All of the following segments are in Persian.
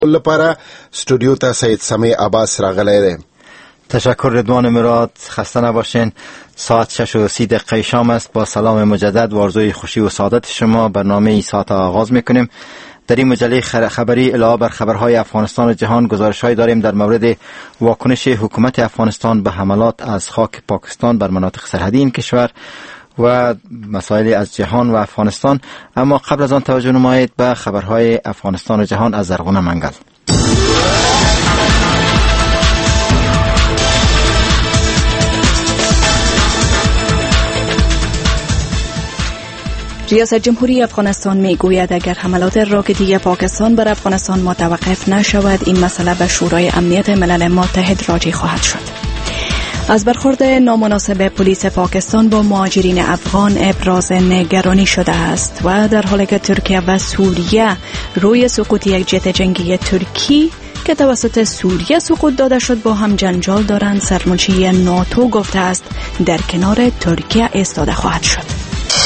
لپاره استودیو ته سید سمیع عباس راغلی دی. تشکر رضوان مراد، خسته نباشین. ساعت 6:30 شام است. با سلام مجدد و آرزوی خوشی و سعادت شما برنامه ای ساعت آغاز میکنیم. در این مجله خبری علاوه بر خبرهای افغانستان و جهان گزارش‌هایی داریم در مورد واکنش حکومت افغانستان به حملات از خاک پاکستان بر مناطق سرحدی این کشور و مسائل از جهان و افغانستان. اما قبل از آن توجه نمایید به خبرهای افغانستان و جهان از زرغون منگل. ریاست جمهوری افغانستان میگوید اگر حملات راکتی پاکستان بر افغانستان متوقف نشود این مسئله به شورای امنیت ملل متحد راجع خواهد شد. از برخورد نامناسب پلیس پاکستان با مهاجرین افغان ابراز نگرانی شده است و در حالی که ترکیه و سوریه روی سقوط یک جت جنگی ترکی که توسط سوریه سقوط داده شد با هم جنجال دارند، سرمنشی ناتو گفته است در کنار ترکیه ایستاده خواهد شد.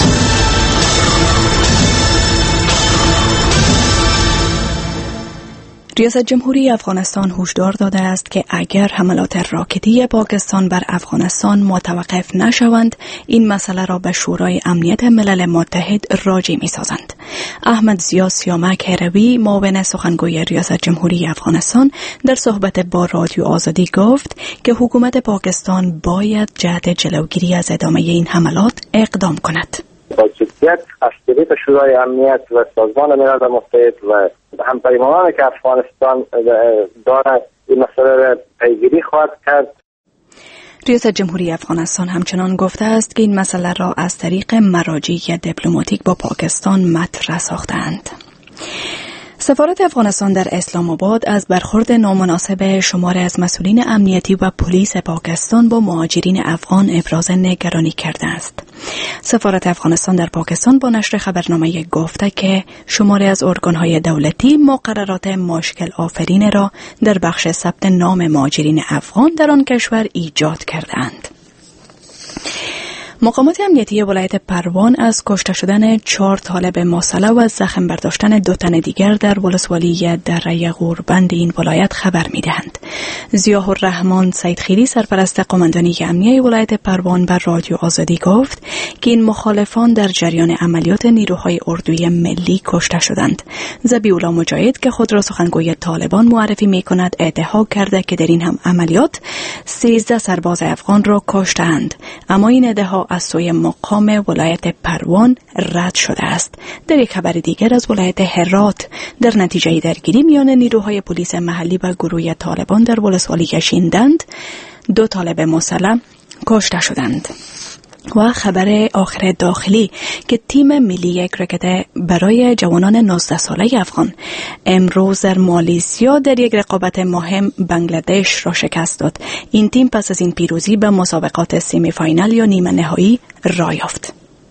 ریاست جمهوری افغانستان هشدار داده است که اگر حملات راکتی پاکستان بر افغانستان متوقف نشوند این مسئله را به شورای امنیت ملل متحد راجع می‌سازند. احمد ضیا سیامک هروی معاون سخنگوی ریاست جمهوری افغانستان در صحبت با رادیو آزادی گفت که حکومت پاکستان باید جهت جلوگیری از ادامه این حملات اقدام کند. با جدیت از طریق شورای امنیت و سازمان ملل متحد و همپیمانانی که افغانستان دارد این مسئله را پیگیری خواهد کرد. ریاست جمهوری افغانستان همچنان گفته است که این مسئله را از طریق مراجع دیپلماتیک با پاکستان مطرح ساختند. سفارت افغانستان در اسلام آباد از برخورد نامناسب شماری از مسئولین امنیتی و پلیس پاکستان با مهاجرین افغان ابراز نگرانی کرده است. سفارت افغانستان در پاکستان با نشر خبرنامه گفته که شماری از ارگان‌های دولتی مقررات مشکل آفرین را در بخش ثبت نام مهاجرین افغان در آن کشور ایجاد کردند. مقامات امنیتی ولایت پروان از کشته شدن 4 طالب مسلح و از زخم برداشتن 2 تن دیگر در ولسوالی دره غوربند این ولایت خبر می‌دهند. ضیاء الرحمن سیدخیری سرپرست قماندانی امنیه ولایت پروان بر رادیو آزادی گفت که این مخالفان در جریان عملیات نیروهای اردوی ملی کشته شدند. ذبیح‌الله مجاهد که خود را سخنگوی طالبان معرفی می‌کند ادعا کرده که در این هم عملیات 13 سرباز افغان را کشتند، اما این ادعا از سوی مقام ولایت پروان رد شده است. در یک خبر دیگر از ولایت هرات در نتیجه درگیری میان نیروهای پلیس محلی و گروه طالبان در ولسوالی شیندند 2 طالب مسلح کشته شدند. و خبر آخر داخلی که تیم ملی کرکت برای جوانان 19 ساله افغان امروز در مالزیا در یک رقابت مهم بنگلادش را شکست داد. این تیم پس از این پیروزی به مسابقات سمی فاینال یا نیمه نهایی راه یافت.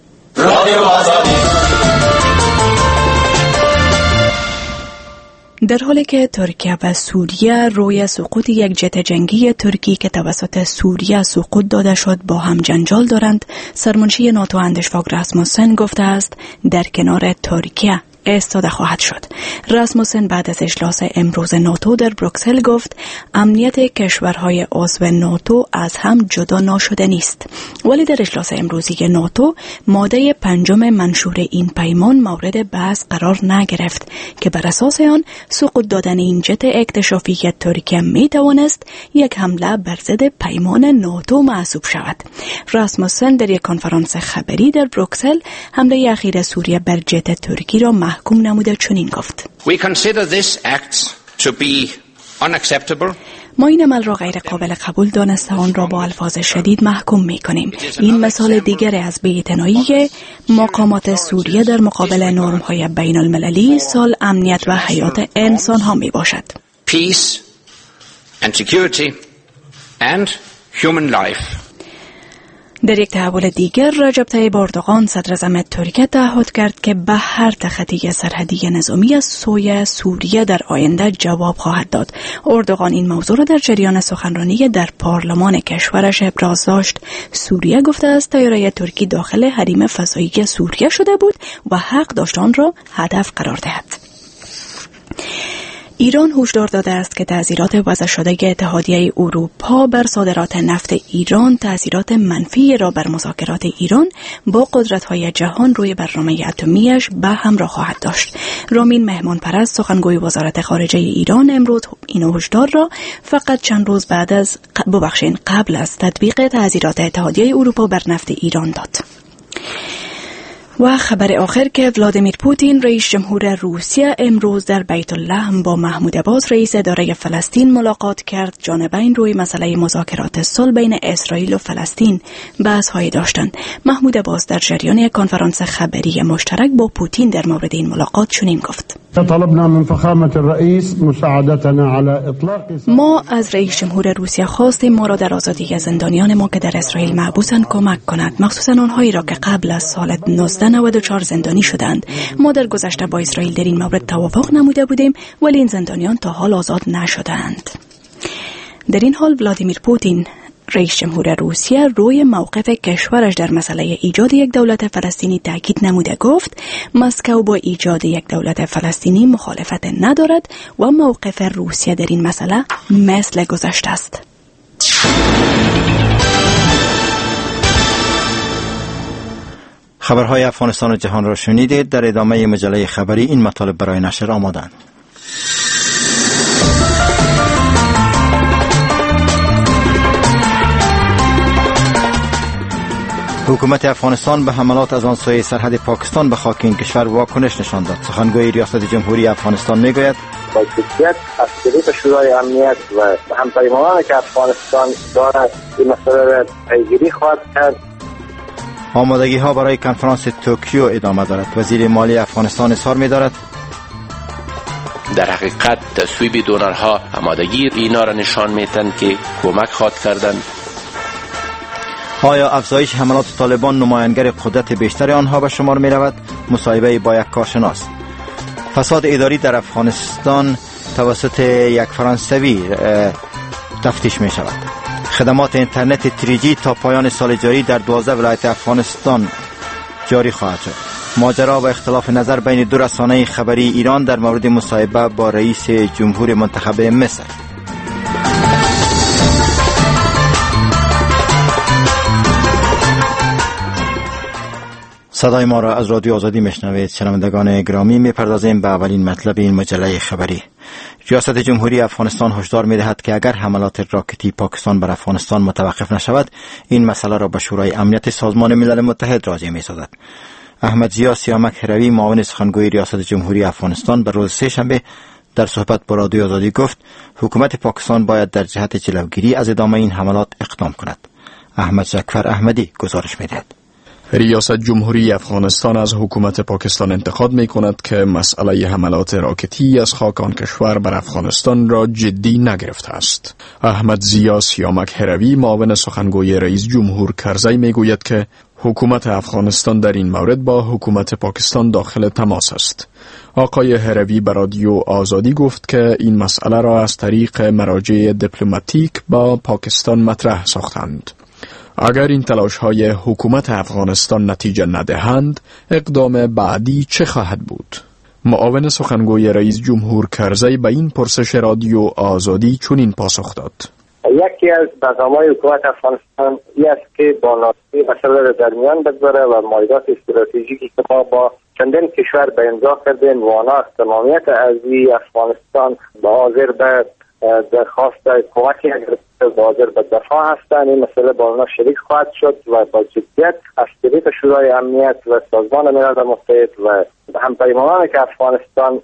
در حالی که ترکیه و سوریه روی سقوط یک جت جنگی ترکی که توسط سوریه سقوط داده شد با هم جنجال دارند، سرمنشی ناتو اندرس راسموسن گفته است در کنار ترکیه ایستاده خواهد شد. راسموسن بعد از اجلاس امروز ناتو در بروکسل گفت امنیت کشورهای عضو ناتو از هم جدا ناشده نیست، ولی در اجلاس امروزی ناتو ماده 5 منشور این پیمان مورد بحث قرار نگرفت که بر اساس آن سقوط دادن این جت اکتشافی ترکیه می توانست یک حمله بر ضد پیمان ناتو محسوب شود. راسموسن در یک کنفرانس خبری در بروکسل حمله اخیر سوریه بر جت ترکی را محکوم نموده چنین گفت: We consider this act to be unacceptable. ما این عمل را غیر قابل قبول دانسته آن را با الفاظ شدید محکوم می کنیم. این مثال دیگر از بی‌اعتنایی مقامات سوریه در مقابل نرم‌های بین المللی سال امنیت و حیات انسان ها می باشد. Peace and security and human life. در یک تحول دیگر رجب طیب اردوغان صدر اعظم ترکیه تعهد کرد که به هر تخطی سرحدی نظامی از سوی سوریه در آینده جواب خواهد داد. اردوغان این موضوع را در جریان سخنرانی در پارلمان کشورش ابراز داشت. سوریه گفته است طیاره ترکی داخل حریم فضایی سوریه شده بود و حق داشت آن را هدف قرار دهد. ایران هشدار داده است که تأثیرات وضع شده اتحادیه اروپا بر صادرات نفت ایران تأثیرات منفی را بر مذاکرات ایران با قدرت‌های جهان روی برنامه اتمیش به همراه خواهد داشت. رامین مهمانپرست سخنگوی وزارت خارجه ایران امروز این هشدار را فقط چند روز قبل از تطبیق تأثیرات اتحادیه اروپا بر نفت ایران داد. و خبر آخر که ولادیمیر پوتین رئیس جمهور روسیه امروز در بیت اللحم با محمود عباس رئیس اداره فلسطین ملاقات کرد. جانبین روی مسئله مذاکرات صلح بین اسرائیل و فلسطین بحث‌هایی داشتند. محمود عباس در جریان کنفرانس خبری مشترک با پوتین در مورد این ملاقات چنین گفت: طلبنا من فخامة الرئيس مساعدتنا على اطلاق ما از رئیس جمهور روسیه خواستیم ما را در آزادی زندانیان ما که در اسرائیل محبوسند کمک کند، مخصوصا آنهایی را که قبل از سال 1994 زندانی شدند. ما در گذشته با اسرائیل در این مورد توافق نموده بودیم ولی این زندانیان تا حال آزاد نشدند. در این حال ولادیمیر پوتین رئیس جمهور روسیه روی موقف کشورش در مسئله ایجاد یک دولت فلسطینی تاکید نموده گفت مسکو با ایجاد یک دولت فلسطینی مخالفت ندارد و موقف روسیه در این مسئله مثل گذشته است. خبرهای افغانستان و جهان را شنیدید. در ادامه مجله خبری این مطالب برای نشر آمادند. حکومت افغانستان به حملات از آن سوی سرحد پاکستان به خاک این کشور واکنش نشان داد. سخنگوی ریاست جمهوری افغانستان میگوید با جدیت از طریق شورای امنیت و همپیمانانی که افغانستان دارد این مسئله را پیگیری خواهد کرد. آمادگی ها برای کنفرانس توکیو ادامه دارد. وزیر مالی افغانستان اظهار می‌دارد در حقیقت تصویب دونرها آمادگی اینا را نشان می‌دهند که کمک خواهد کردند. آیا افزایش حملات طالبان نمایانگر قدرت بیشتر آنها به شمار می رود؟ مصاحبه با یک کارشناس. فساد اداری در افغانستان توسط یک فرانسوی تفتیش می شود. خدمات اینترنت 3G تا پایان سال جاری در 12 ولایت افغانستان جاری خواهد شد. ماجرا و اختلاف نظر بین دو رسانه خبری ایران در مورد مصاحبه با رئیس جمهور منتخب مصر. صدای ما را از رادیو آزادی میشنوید. شنوندگان گرامی، میپردازیم به اولین مطلب این مجله خبری. ریاست جمهوری افغانستان هشدار میدهد که اگر حملات راکتی پاکستان بر افغانستان متوقف نشود، این مسئله را به شورای امنیت سازمان ملل متحد راجع میسازد. احمد ضیا سیامک هروی، معاون سخنگوی ریاست جمهوری افغانستان، به روز سه‌شنبه در صحبت با رادیو آزادی گفت حکومت پاکستان باید در جهت جلوگیری از ادامه این حملات اقدام کند. احمد جعفر احمدی گزارش میدهد. ریاست جمهوری افغانستان از حکومت پاکستان انتقاد می کند که مسئله حملات راکتی از خاک آن کشور بر افغانستان را جدی نگرفته است. احمد ضیا سیامک هروی، معاون سخنگوی رئیس جمهور کرزی، می گوید که حکومت افغانستان در این مورد با حکومت پاکستان داخل تماس است. آقای هروی به رادیو آزادی گفت که این مسئله را از طریق مراجع دیپلماتیک با پاکستان مطرح ساختند. اگر این تلاش‌های حکومت افغانستان نتیجه ندهند، اقدام بعدی چه خواهد بود؟ معاون سخنگوی رئیس جمهور کرزی به این پرسش رادیو آزادی چنین پاسخ داد: یکی از برنامه‌های حکومت افغانستان این است که با ناسازی مسئله را در میان بگذاره و مایلات استراتژیکی که ما با چندین کشور به امضا کردیم و آنها از تمامیت ارضی افغانستان با حاضر به درخواست کمکی حاضر به دفاع هستند، این مسئله با آنها شریک خواهد شد و با جدیت از طریق شورای امنیت و سازمان ملل متحد و همپیمانانی که افغانستان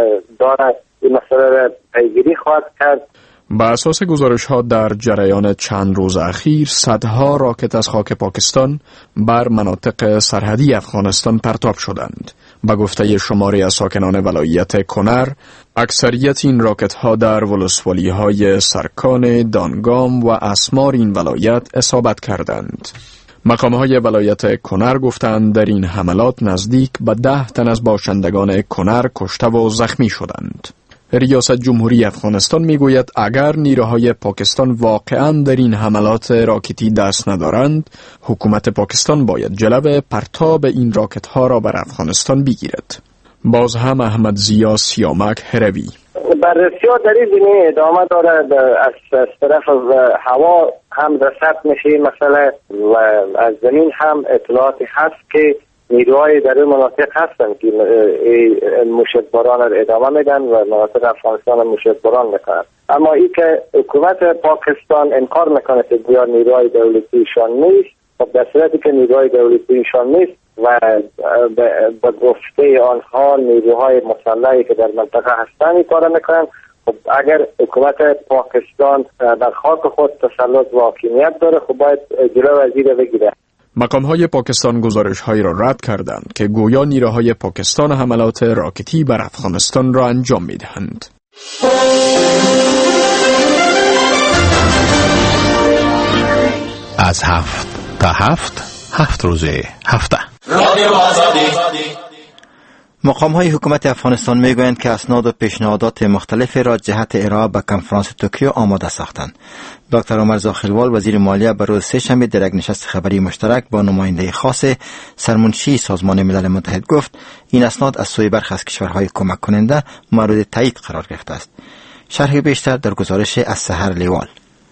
دارد این مسئله را پیگیری خواهد کرد. با اساس گزارش‌ها در جریان چند روز اخیر، صدها راکت از خاک پاکستان بر مناطق سرحدی افغانستان پرتاب شدند. با گفته شماری از ساکنان ولایت کنر، اکثریت این راکت‌ها در ولسوالی‌های سرکان، دانگام و اسمار این ولایت اصابت کردند. مقام‌های ولایت کنر گفتند در این حملات نزدیک به 10 تن از باشندگان کنر کشته و زخمی شدند. ریاست جمهوری افغانستان میگوید اگر نیروهای پاکستان واقعاً در این حملات راکتی دست ندارند، حکومت پاکستان باید جلو پرتاب این راکت‌ها را بر افغانستان بگیرد. باز هم احمد ضیا سیامک هروی: بررسی‌ها در این زمینه ادامه داره. از طرف هوا هم رصد میشه مسئله و از زمین هم اطلاعاتی هست که نیروهای در این مناطق هستن که مشتبران را ادامه میدن و مناطق افغانستان مشتبران میکنن. اما این که حکومت پاکستان انکار میکنه که گویا نیروهای دولتیشان نیست، خب در صورتی که نیروهای دولتیشان نیست و به گفته آنها نیروهای مسلحی که در منطقه هستن این کار میکنن، خب اگر حکومت پاکستان در خاک خود تسلط و حاکمیت داره خب باید جلو از این بگیره. مقام‌های پاکستان گزارش‌هایی را رد کردند که گویا نیروهای پاکستان حملات راکتی بر افغانستان را انجام می‌دهند. از 7 تا 7 روز هفته. مقام‌های حکومت افغانستان میگویند که اسناد و پیشنهادات مختلفی را جهت ارائه به کنفرانس توکیو آماده ساختند. دکتر عمر زاخیلوال وزیر مالیه بر روز سه‌شنبه در یک نشست خبری مشترک با نماینده خاص سرمنشی سازمان ملل متحد گفت این اسناد از سوی برخی از کشورهای کمک کننده مورد تایید قرار گرفته است. شرح بیشتر در گزارش از سحر لیوال.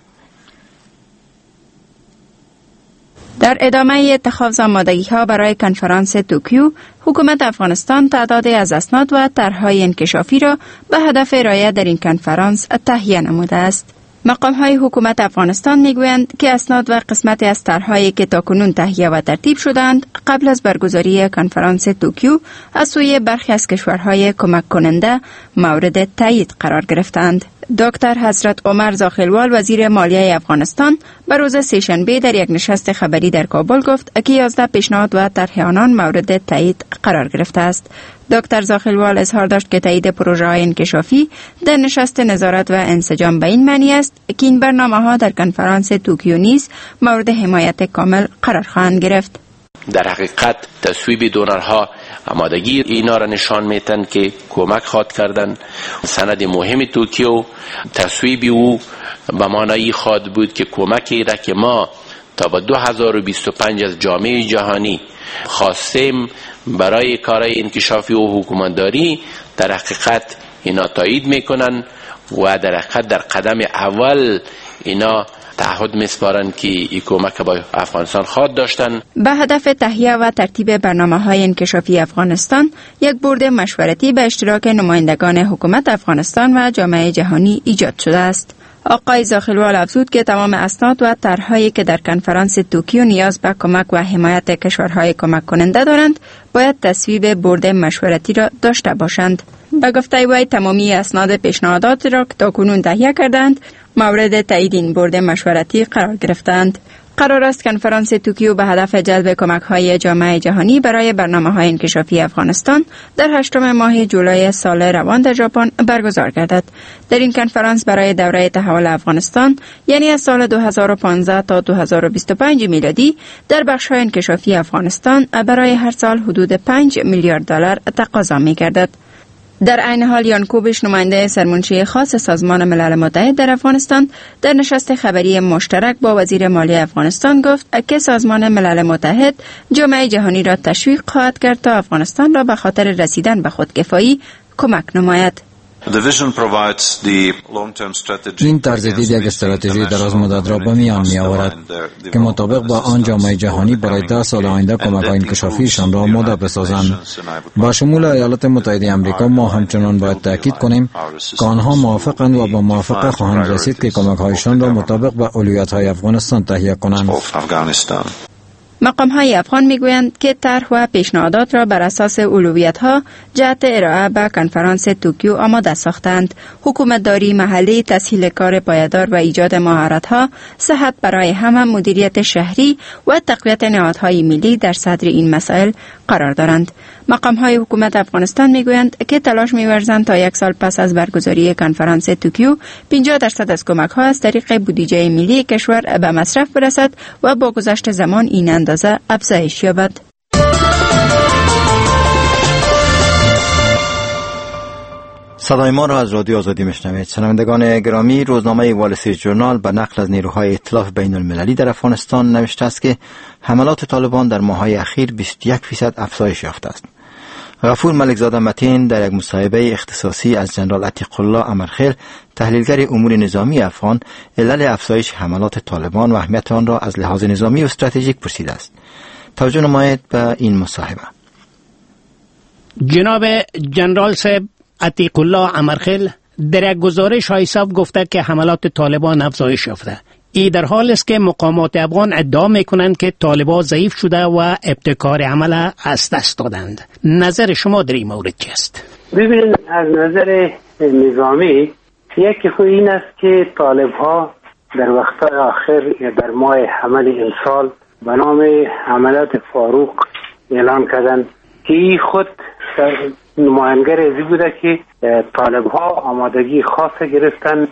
در ادامه اتخاذ آمادگی‌ها برای کنفرانس توکیو، حکومت افغانستان تعدادی از اسناد و طرح‌های انکشافی را به هدف ارائه در این کنفرانس تهیه نموده است. مقام‌های حکومت افغانستان می‌گویند که اسناد و قسمتی از طرح‌هایی که تاکنون تهیه و ترتیب شدند قبل از برگزاری کنفرانس توکیو از سوی برخی از کشورهای کمک کننده مورد تایید قرار گرفتند. دکتر حضرت عمر زاخیلوال وزیر مالیه افغانستان به روز سه‌شنبه در یک نشست خبری در کابل گفت که 11 پیشنهاد و طرح آنان مورد تایید قرار گرفته است. دکتر زاخیلوال اظهار داشت که تایید پروژه‌های انکشافی در نشست نظارت و انسجام به این معنی است که این برنامه‌ها در کنفرانس توکیو نیز مورد حمایت کامل قرار خواهند گرفت. در حقیقت تصویب دونرها آمادگی اینا را نشان میتن که کمک خواهد کردن. سند مهم توکیو تصویب او به معنی خواهد بود که کمکی را که ما تا به 2025 از جامعه جهانی خواستیم برای کارهای انکشافی و حکومتداری در حقیقت اینا تایید میکنن و در حقیقت در قدم اول اینا تعهد میسپارند که این کمک با افغانستان خواهد داشتن. به هدف تهیه و ترتیب برنامه‌های انکشافی افغانستان یک بورد مشورتی به اشتراک نمایندگان حکومت افغانستان و جامعه جهانی ایجاد شده است. آقای زاخیلوال افزود که تمام اسناد و طرح‌هایی که در کنفرانس توکیو نیاز به کمک و حمایت کشورهای کمک کننده دارند باید تصویب بورد مشورتی را داشته باشند. به گفته وی تمامی اسناد پیشنهادات را که تاکنون تهیه کردند مورد تایید این بورد مشورتی قرار گرفتند. قرار است کنفرانس توکیو به هدف جلب کمک‌های جامعه جهانی برای برنامه‌های انکشافی افغانستان در 8 ماه جولای سال روان در ژاپن برگزار گردد. در این کنفرانس برای دوره تحول افغانستان یعنی از سال 2015 تا 2025 میلادی در بخش‌های انکشافی افغانستان برای هر سال حدود 5 میلیارد دلار تقاضا می‌گردد. در عین حال یان کوبش نماینده سرمنشی خاص سازمان ملل متحد در افغانستان در نشست خبری مشترک با وزیر مالیه افغانستان گفت که سازمان ملل متحد جامعه جهانی را تشویق خواهد کرد تا افغانستان را به خاطر رسیدن به خودکفایی کمک نماید. این طرز دید یک استراتژی دراز مدت را به میان می آورد که مطابق با آن جامعه جهانی برای 10 سال آینده کمک‌های انکشافیشان را مدت بسازند. با شمول ایالات متحده آمریکا ما همچنان باید تاکید کنیم که آنها موافقند و با موافقه خواهند رسید که کمک‌هایشان را مطابق با اولویت‌های افغانستان تهیه کنند. مقام‌های افغان می‌گویند که طرح و پیشنهادات را بر اساس اولویت‌ها جهت ارائه به کنفرانس توکیو آماده ساختند. حکومتداری محلی، تسهیل کار پایدار و ایجاد مهارت‌ها، صحت برای همه، مدیریت شهری و تقویت نهادهای ملی در صدر این مسائل قرار دارند. مقام‌های حکومت افغانستان می‌گویند که تلاش می‌ورزند تا 1 سال پس از برگزاری کنفرانس توکیو 50% از کمک‌ها از طریق بودجه ملی کشور به مصرف برسد و با گذشت زمان این اندازه افزایش یابد. صدای ما را از رادیو آزادی میشنوید. شنوندگان گرامی، روزنامه وال استریت ژورنال به نقل از نیروهای ائتلاف بین المللی در افغانستان نوشته است که حملات طالبان در ماه‌های اخیر 21% افزایش یافته است. غفور ملکزاده متین در یک مصاحبه اختصاصی از جنرال عتیق الله امرخیل تحلیلگر امور نظامی افغان علل افزایش حملات طالبان و اهمیت آن را از لحاظ نظامی و استراتژیک پرسیده است. توجه نمایید به این مصاحبه. جناب جنرال صاحب عتیق الله امرخیل در یک گزارش های صاف گفته که حملات طالبان افزایش یافته. ای در حال است که مقامات افغان ادعا میکنند که طالبان ضعیف شده و ابتکار عمل از دست دادند. نظر شما در این مورد چی است؟ ببینید، از نظر نظامی یکی خود این است که طالب‌ها در وقت آخر در ماه حمل امسال به نام حملات فاروق اعلان کردند که این خود نمایانگر ازی بوده که طالب‌ها آمادگی خاص گرفتن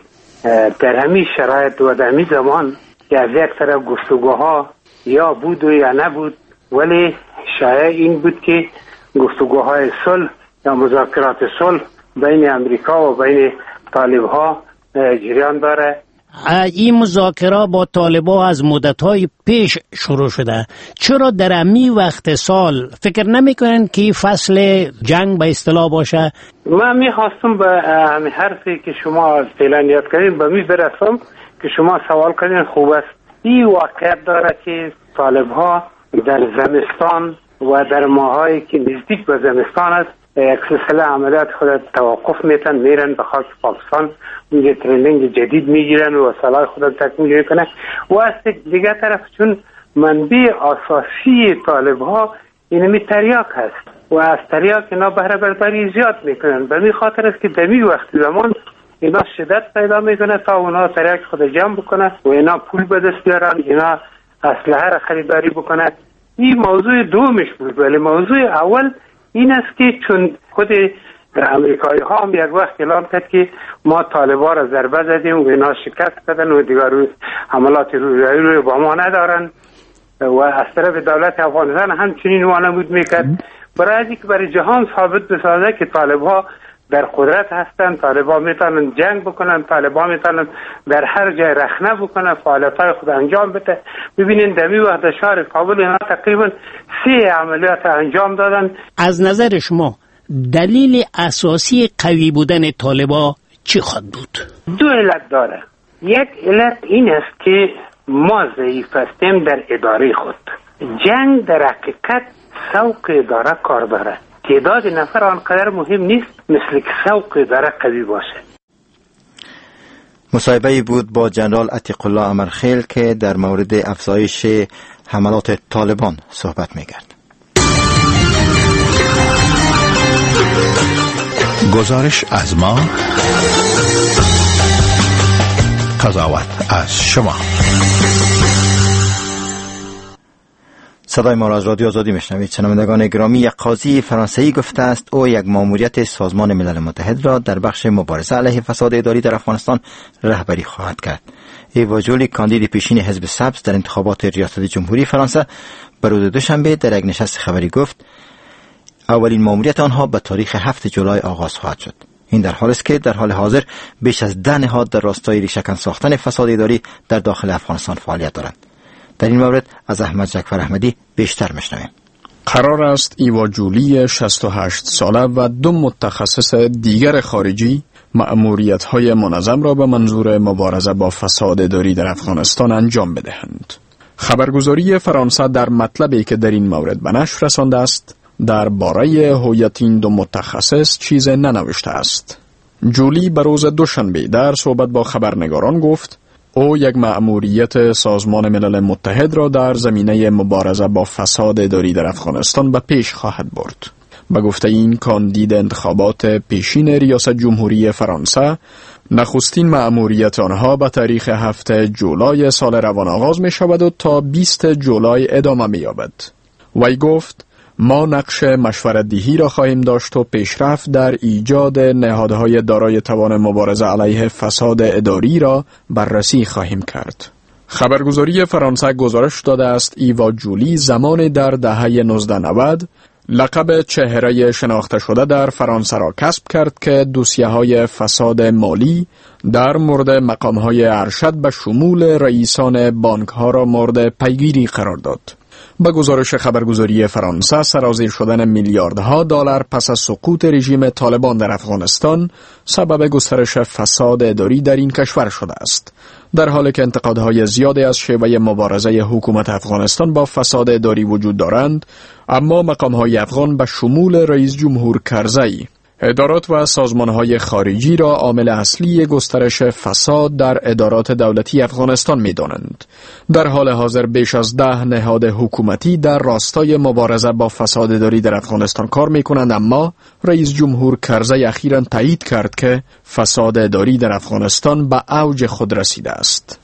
در همین شرایط و در همین زمان که از یک طرف گفتگوها یا بود و یا نبود، ولی شایع این بود که گفتگوهای صلح یا مذاکرات صلح بین امریکا و بین طالب‌ها جریان داره. این مذاکره با طالبان از مدت‌های پیش شروع شده. چرا در همین وقت سال فکر نمی‌کنن که فصل جنگ به اصطلاح باشه؟ من می‌خواستم به همین حرفی که شما فعلا یاد کردین به می برسم که شما سوال کردین. خوب است. این واقعیت داره که طالب‌ها در زمستان و در ماهایی که نزدیک به زمستان است یک سلسله عملیات خود توقف میرن به خاک پاکستان، میگه ترینینگ جدید میگیرن و سلاح خود تکمیل میکنن. و از دیگه طرف چون منبع اساسی طالب‌ها اینمی تریاک هست و از تریاک اینا بهره برداری زیاد میکنن. به می خاطر است که دمی وقت زمان اینا شدت پیدا میکنه تا اونا تریاک خود جمع بکنه و اینا پول به دست بیارن، اینا اسلحه را خریداری بکنه. این موضوع دومش بود. ولی موضوع اول این است که چون خود امریکایی ها هم یک وقت اعلام کرد که ما طالبان را ضربه زدیم و اینا شکست دادن و دیگر حملات روی با ما ندارن و از طرف دولت افغانستان همچنین وانمود میکرد برای اینکه برای جهان ثابت بسازه که طالبان در قدرت هستن، طالبان میتونن جنگ بکنن، طالبان میتونن در هر جای رخنه بکنن، فعالیت‌های خود انجام بده. ببینین در این وقت شهر کابل اینا تقریبا 3 عملیات انجام دادن. از نظر شما دلیل اساسی قوی بودن طالبان چی خواهد بود؟ 2 علت داره. یک علت این است که ما ضعیف هستیم در اداره خود. جنگ در حقیقت سوق اداره کار داره. تعداد نفر آنقدر مهم نیست مثل که سوق اداره قوی باشه. مصاحبه‌ای بود با جنرال عتیق الله امرخیل که در مورد افزایش حملات طالبان صحبت می‌کرد. گزارش از ما، قضاوت از شما. صدای ما را از رادیو آزادی میشنوید. شنوندگان گرامی، یک قاضی فرانسوی گفته است او یک ماموریت سازمان ملل متحد را در بخش مبارزه علیه فساد اداری در افغانستان رهبری خواهد کرد. ایوا جولی، کاندید پیشین حزب سبز در انتخابات ریاست جمهوری فرانسه، بر روز دوشنبه در یک نشست خبری گفت اولین ماموریت آنها به تاریخ 7 جولای آغاز خواهد شد. این در حالی است که در حال حاضر بیش از 10 نهاد در راستای ریشه‌کن ساختن فساد اداری در داخل افغانستان فعالیت دارند. در این مورد از احمد جعفر احمدی بیشتر میشنویم. قرار است ایوا جولی 68 ساله و 2 متخصص دیگر خارجی مأموریت‌های منظم را به منظور مبارزه با فساد اداری در افغانستان انجام بدهند. خبرگزاری فرانسه در مطلبی که در این مورد به نشر رسانده است درباره هویت این 2 متخصص چیز ننوشته است. جولی به روز دوشنبه در صحبت با خبرنگاران گفت او یک مأموریت سازمان ملل متحد را در زمینه مبارزه با فساد اداری در افغانستان به پیش خواهد برد. به گفته این کاندید انتخابات پیشین ریاست جمهوری فرانسه، نخستین مأموریت آنها به تاریخ 7 جولای سال روان آغاز می شود و تا 20 جولای ادامه می یابد. وی گفت ما نقش مشورت‌دهی را خواهیم داشت و پیشرفت در ایجاد نهادهای دارای توان مبارزه علیه فساد اداری را بررسی خواهیم کرد. خبرگزاری فرانسه گزارش داده است ایوا جولی زمانی در دهه 1990 لقب چهره شناخته شده در فرانسه را کسب کرد که دوسیه‌های فساد مالی در مورد مقام‌های ارشد به شمول رئیسان بانک‌ها را مورد پیگیری قرار داد. به گزارش خبرگزاری فرانسه، سرازیر شدن میلیاردها دلار پس از سقوط رژیم طالبان در افغانستان سبب گسترش فساد اداری در این کشور شده است. در حالی که انتقادهای زیادی از شیوه مبارزه حکومت افغانستان با فساد اداری وجود دارند، اما مقامهای افغان به شمول رئیس جمهور کرزی ادارات و سازمانهای خارجی را عامل اصلی گسترش فساد در ادارات دولتی افغانستان می دانند. در حال حاضر بیش از 10 نهاد حکومتی در راستای مبارزه با فساد اداری در افغانستان کار می کنند، اما رئیس جمهور کرزی اخیراً تایید کرد که فساد اداری در افغانستان به اوج خود رسیده است.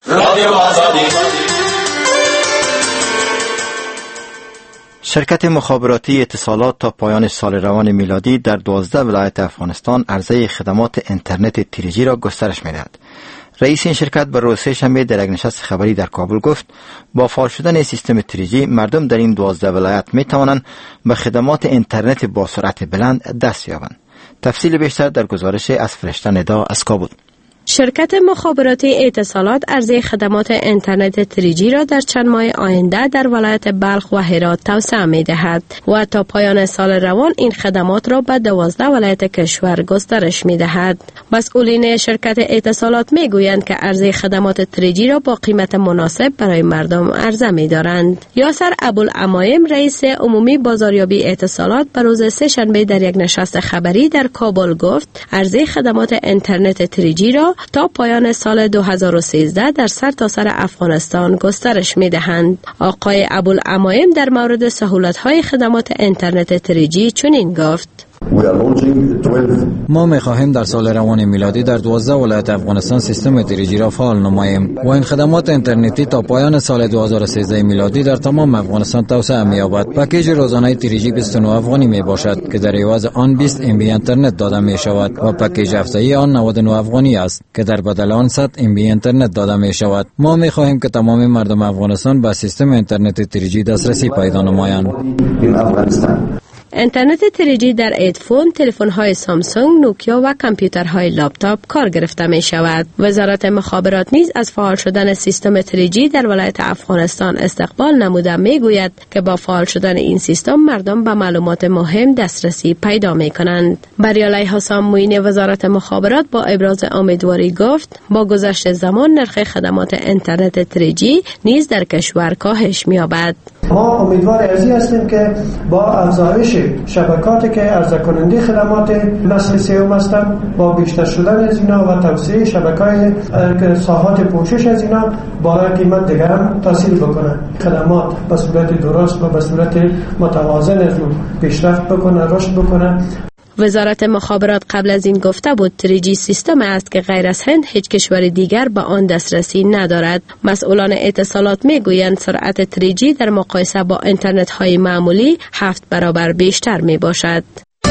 شرکت مخابراتی اتصالات تا پایان سال روان میلادی در 12 ولایت افغانستان عرضه خدمات اینترنت 3G را گسترش می‌دهد. رئیس این شرکت بر روز سه‌شنبه در یک نشست خبری در کابل گفت با فعال شدن سیستم 3G مردم در این 12 ولایت می‌توانند به خدمات اینترنت با سرعت بلند دست یابند. تفصیل بیشتر در گزارش از فرشته ندا از کابل. شرکت مخابراتی اتصالات عرضه خدمات اینترنت 3G را در چند ماه آینده در ولایت بلخ و هرات توسعه می دهد و تا پایان سال روان این خدمات را به 12 ولایت کشور گسترش می دهد. مسئولین شرکت اتصالات می گویند که عرضه خدمات 3G را با قیمت مناسب برای مردم عرضه می دارند. یاسر ابوالعمایم رئیس عمومی بازاریابی اتصالات به روز سه‌شنبه در یک نشست خبری در کابل گفت عرضه خدمات اینترنت 3G را تا پایان سال 2013 در سرتاسر افغانستان گسترش می‌دهند. آقای ابوالعمایم در مورد سهولت‌های خدمات اینترنت 3G چنین گفت: ما می‌خواهیم در سال روان میلادی در 12 ولایت افغانستان سیستم 3G را فعال نماییم و این خدمات اینترنتی تا پایان سال 2013 میلادی در تمام افغانستان توسعه می‌یابد. پکیج روزانه 3G 29 افغانی میباشد که در عوض آن 20 MB اینترنت داده می‌شود و پکیج هفته‌ای آن 99 افغانی است که در بدل آن 100 MB اینترنت داده می‌شود. ما می‌خواهیم که تمام مردم افغانستان به سیستم اینترنت 3G دسترسی پیدا نمایند. اینترنت 3G در ایدفون، تلفن‌های سامسونگ، نوکیا و کامپیوترهای لپتاپ کار گرفته می شود. وزارت مخابرات نیز از فعال شدن سیستم 3G در ولایت افغانستان استقبال نموده می گوید که با فعال شدن این سیستم مردم به معلومات مهم دسترسی پیدا می کنند. بریالای حسام معین وزارت مخابرات با ابراز امیدواری گفت با گذشت زمان نرخ خدمات اینترنت 3G نیز در کشور کاهش می یابد. ما امیدوار ازی هستیم که با افزایش شبکاتی که عرضه کننده خدمات نسل سوم هستند، با بیشتر شدن از اینا و توسعه شبکه‌های ساحات پوشش از اینا با قیمت دیگر هم تاثیر بکنه. خدمات به صورت درست و به صورت متوازن از اون پیشرفت بکنه، رشد بکنه. وزارت مخابرات قبل از این گفته بود 3G سیستم است که غیر از هند هیچ کشور دیگر به آن دسترسی ندارد. مسئولان اتصالات میگویند سرعت 3G در مقایسه با اینترنت های معمولی 7 برابر بیشتر می باشد.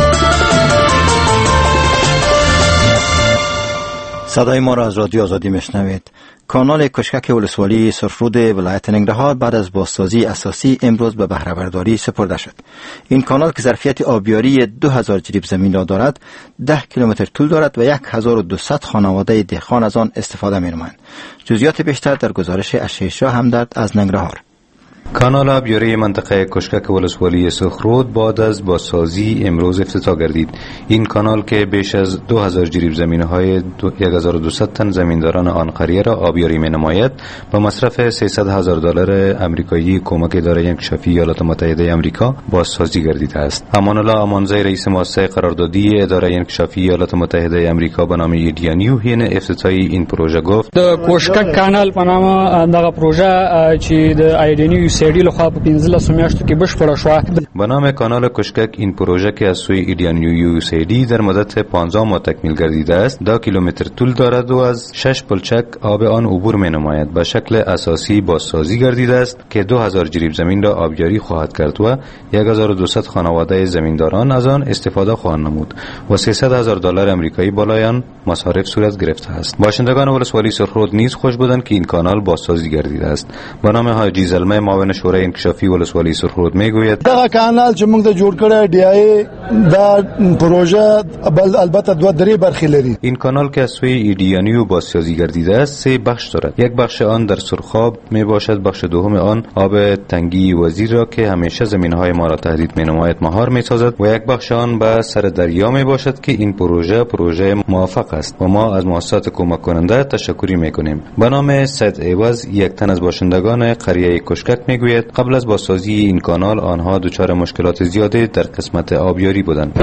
صدای ما را از رادیو آزادی میشنوید. کانال کشکک ولسوالی سرخرود ولایت ننگرهار بعد از بازسازی اساسی امروز به بهره برداری سپرده شد. این کانال که ظرفیت آبیاری 2000 جریب زمین را دارد 10 کیلومتر طول دارد و 1200 خانواده دهقان از آن استفاده می‌نمایند. جزئیات بیشتر در گزارش اشیشا همدرد از ننگرهار. کانال آبیاری منطقه کشکک ولسوالی سرخرود بعد از بازسازی امروز افتتاح گردید. این کانال که بیش از 2000 جریب زمین‌های 1200 تن زمینداران آن قریه را آبیاری می‌نماید با مصرف $300,000 آمریکایی کمک اداره انکشافی ایالات متحده آمریکا بازسازی گردیده است. امان الله امانزی رئیس مؤسسه قراردادی اداره انکشافی ایالات متحده آمریکا به نام ایدیانیو هین افتتاحی این پروژه گفت: کشکک کانال په نامه دغه پروژه چې د ایدیانیو سیډی لخوا په 15 میاشتو کې بشپړه شوه. به نام کانال کشکک این پروژه که از سوی ایدیانیو سیډی در مدت 15 ماه تکمیل گردیده است 10 کیلومتر طول دارد و از 6 پلچک آب آن عبور می‌نماید. به شکل اساسی بازسازی گردیده است که 2000 جریب زمین را آبیاری خواهد کرد و 1200 خانواده زمینداران از آن استفاده خواهند نمود و $300,000 آمریکایی بالای آن مصارف صورت گرفته است. باشندگان ولسوالی سرخرود نیز خوش بودند که این کانال بازسازی گردیده است. به نام حاجی زلمه معاون سخنگویان شورای انکشافی ولسوالی سرخرود میگوید دا کانال چې موږ جوړ کړی دی ای دا پروژه البته دوه درې برخې لري. این کانال که از سوی ایدیانیو بازسازی گردیده است 3 بخش دارد. یک بخش آن در سرخاب می باشد، بخش دوم آن آب تنگی وزیر را که همیشه زمینهای ما را تهدید می نماید مهار می سازد و یک بخش آن به سر دریا می باشد که این پروژه موفق است و ما از مؤسسات کمک کننده تشکری می کنیم. به نام سید عوض یک تن از باشندگان قریه کشکک می گوید قبل از بازسازی این کانال آنها دچار مشکلات زیاده در قسمت آبیاری بودند.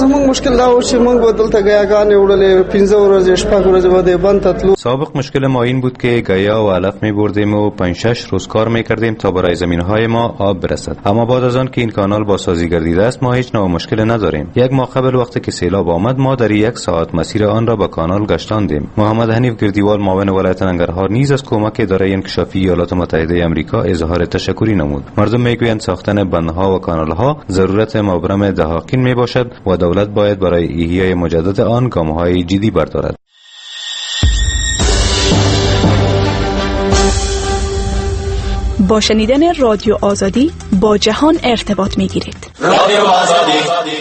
سابق مشکل ما این بود که گیا و علف می بردیم و 5-6 روز کار می کردیم تا برای زمینهای ما آب برسد. اما بعد از آن که این کانال بازسازی گردیده است ما هیچ نوع مشکل نداریم. یک ماه قبل وقتی که سیلاب آمد ما در 1 ساعت مسیر آن را با کانال گشتاندیم. محمد حنیف گردیوال معاون ولایت ننگرهار نیز از کمک اداره انکشافی ایالات متحده آمریکا اظهار تشکری نمود. مردم میگویند ساختن بندها و کانالها ضرورت مبرم دهاقین می باشد و دولت باید برای احیای مجدد آن گام‌های جدی بردارد. با شنیدن رادیو آزادی با جهان ارتباط می‌گیرید. رادیو آزادی.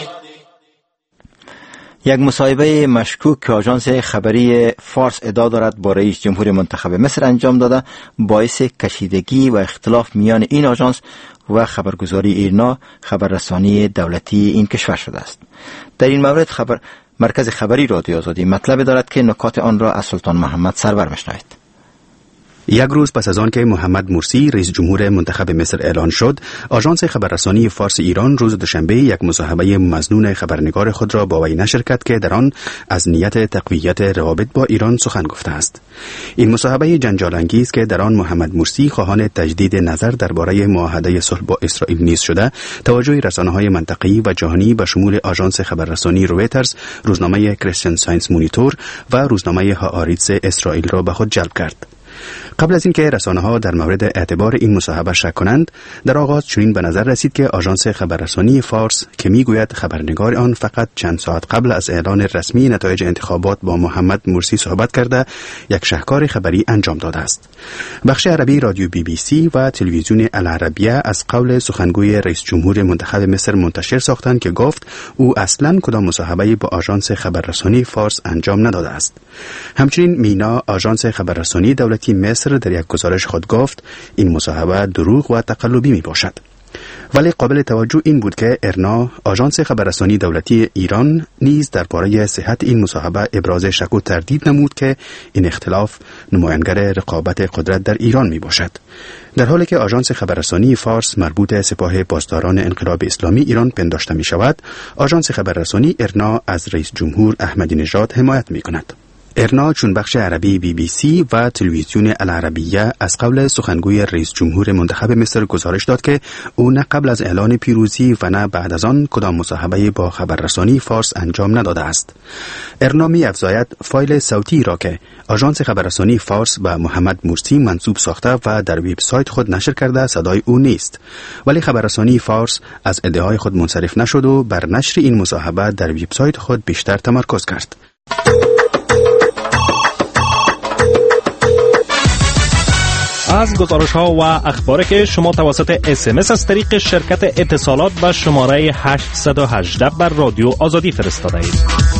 یک مصاحبه مشکوک که آژانس خبری فارس ادعا دارد با رئیس جمهور منتخب مصر انجام داده باعث کشیدگی و اختلاف میان این آژانس و خبرگزاری ایرنا خبررسانی دولتی این کشور شده است. در این مورد مرکز خبری رادیو آزادی مطلب دارد که نکات آن را از سلطان محمد سرور میشنوید. یک روز پس از آن که محمد مرسی رئیس جمهور منتخب مصر اعلان شد، آژانس خبررسانی فارس ایران روز دوشنبه یک مصاحبه مظنون خبرنگار خود را با وی نشر کرد که در آن از نیت تقویت روابط با ایران سخن گفته است. این مصاحبه جنجال انگیز که در آن محمد مرسی خواهان تجدید نظر درباره معاهده صلح با اسرائیل نیز شده، توجه رسانه‌های منطقه‌ای و جهانی به شمول آژانس خبررسانی رویترز، روزنامه کریستین ساینس مونیتور و روزنامه هآریتز اسرائیل را به خود جلب کرد. قبل از اینکه رسانه‌ها در مورد اعتبار این مصاحبه شک کنند، در آغاز چنین به نظر رسید که آژانس خبررسانی فارس که میگوید خبرنگار آن فقط چند ساعت قبل از اعلان رسمی نتایج انتخابات با محمد مرسی صحبت کرده یک شهکار خبری انجام داده است. بخش عربی رادیو BBC و تلویزیون العربیه از قول سخنگوی رئیس جمهور منتخب مصر منتشر ساختند که گفت او اصلاً کدام مصاحبه‌ای با آژانس خبررسانی فارس انجام نداده است. همچنین مینا آژانس خبررسانی دولتی مصر در یک گزارش خود گفت این مصاحبه دروغ و تقلبی می باشد. ولی قابل توجه این بود که ارنا آژانس خبررسانی دولتی ایران نیز درباره صحت این مصاحبه ابراز شک و تردید نمود که این اختلاف نمایانگر رقابت قدرت در ایران می باشد. در حالی که آژانس خبررسانی فارس مربوط سپاه پاسداران انقلاب اسلامی ایران پنداشته می شود، آژانس خبررسانی ارنا از رئیس جمهور احمدی نژاد حمایت می کند. ارنا چون بخش عربی BBC و تلویزیون العربیه از قول سخنگوی رئیس جمهور منتخب مصر گزارش داد که او نه قبل از اعلان پیروزی و نه بعد از آن کدام مصاحبه با خبررسانی فارس انجام نداده است. ارنا می‌افزاید فایل صوتی را که آژانس خبررسانی فارس به محمد مرسی منسوب ساخته و در وبسایت خود نشر کرده صدای او نیست، ولی خبررسانی فارس از ادعای خود منصرف نشد و بر نشر این مصاحبه در وبسایت خود بیشتر تمرکز کرد. از گزارش ها و اخباری که شما توسط SMS از طریق شرکت اتصالات به شماره 818 بر رادیو آزادی فرستاده اید.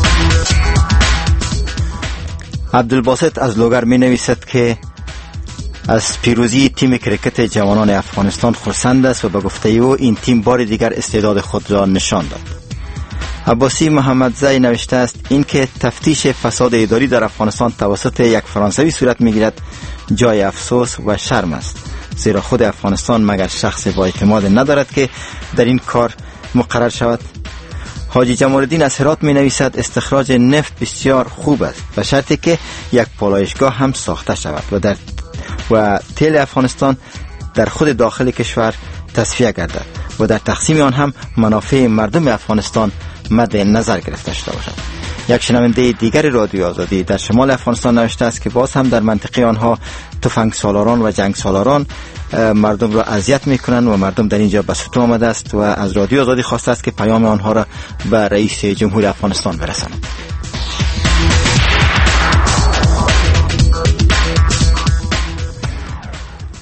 عبدالباسط از لوگر می نویسد که از پیروزی تیم کرکت جوانان افغانستان خرسند است و به گفته او این تیم بار دیگر استعداد خود را نشان داد. عباسی محمدزی نوشته است اینکه تفتیش فساد اداری در افغانستان توسط یک فرانسوی صورت میگیرد جای افسوس و شرم است، زیرا خود افغانستان مگر شخص با اعتماد ندارد که در این کار مقرر شود. حاجی جمال الدین از هرات می نویسد استخراج نفت بسیار خوب است به شرطی که یک پالایشگاه هم ساخته شود و تیل افغانستان در خود داخل کشور تصفیه گردد و در تقسیم آن هم منافع مردم افغانستان مد نظر گرفته شده باشد. یک شنونده دیگر رادیو آزادی در شمال افغانستان نوشته است که باز هم در منطقه آنها تفنگ سالاران و جنگ سالاران مردم را اذیت میکنند و مردم در اینجا به ستم آمده است و از رادیو آزادی خواسته است که پیام آنها را به رئیس جمهور افغانستان برساند.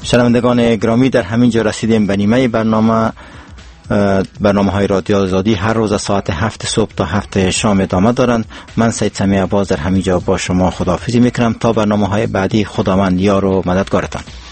شنوندگان گرامی، در همین جا رسیدیم به نیمه برنامه های رادیو آزادی هر روز از ساعت 7 صبح تا 7 شام ادامه دارند. من سید سمیع عباس در همین جا با شما خداحافظی میکنم تا برنامه های بعدی. خداوند یار و مددگارتان.